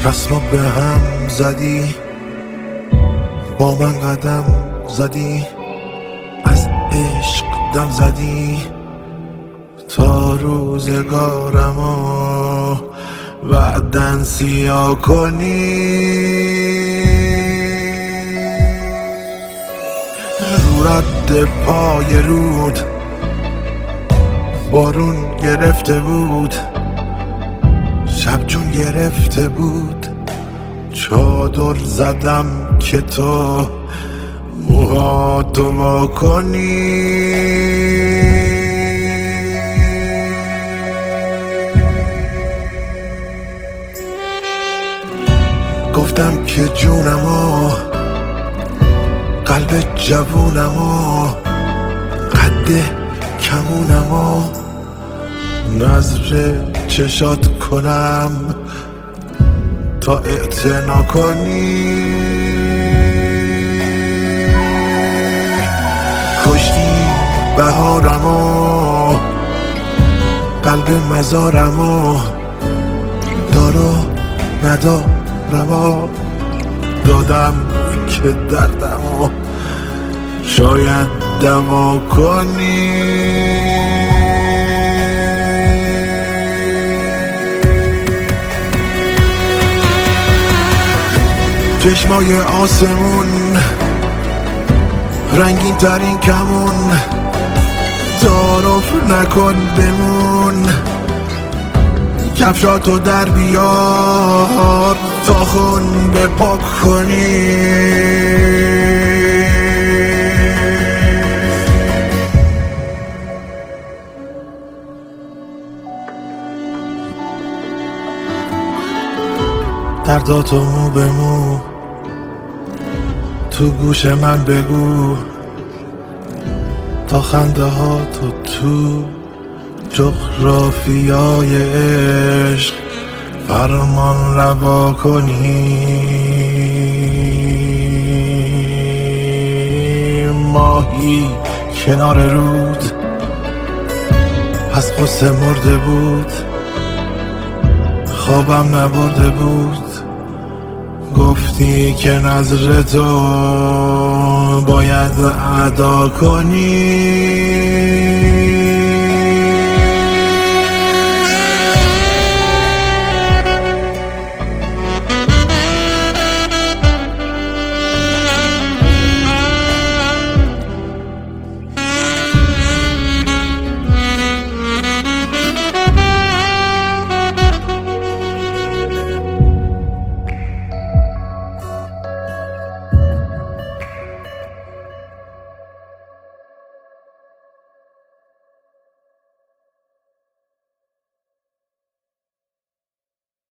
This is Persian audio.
رسما به هم زدی، با من قدم زدی، از عشق دم زدی، تا روزگارمو بعدن سیاه کنی. رو رد پای رود بارون گرفته بود، شب جون گرفته بود، چادر زدم که تو موهاتو وا کنی. گفتم که جونمو، قلب جوونمو، قد کمونمو نظر چشات کنم تا اعتنا کنی. کشتی بهارمو، قلب مزارمو، دارو ندارمو دادم که دردمو شاید دوا کنی. چشمای آسمون رنگین ترین کمون، تعارف نکن بمون، کفشاتو در بیار تا خون بپاک کنی. درداتو مو به مو تو گوش من بگو، تا خنده ها تو جغرافیای عشق فرمان روا کنی. ماهی کنار رود از غصه مرده بود، خوابم نبرده بود، گفتی که نظر تو باید ادا کنی.